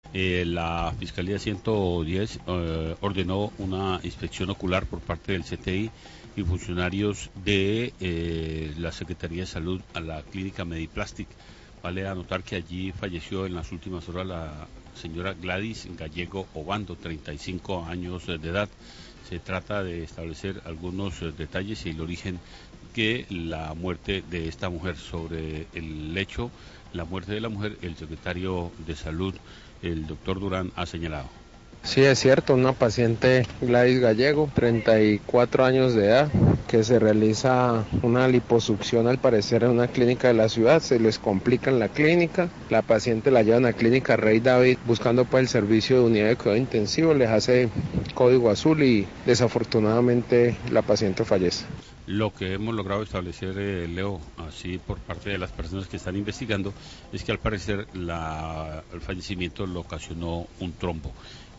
La Fiscalía 110 ordenó una inspección ocular por parte del CTI y funcionarios de la Secretaría de Salud a la clínica Mediplastic. Vale anotar que allí falleció en las últimas horas la señora Gladys Gallego Obando, 35 años de edad. Se trata de establecer algunos detalles y el origen que la muerte de esta mujer. Sobre el hecho, la muerte de la mujer, el secretario de Salud, el doctor Durán, ha señalado. Sí, es cierto, una paciente Gladys Gallego, 34 años de edad, que se realiza una liposucción al parecer en una clínica de la ciudad, se les complica en la clínica, la paciente la llevan a clínica Rey David buscando para el servicio de unidad de cuidado intensivo, les hace código azul y desafortunadamente la paciente fallece. Lo que hemos logrado establecer, Leo, así por parte de las personas que están investigando, es que al parecer el fallecimiento lo ocasionó un trombo.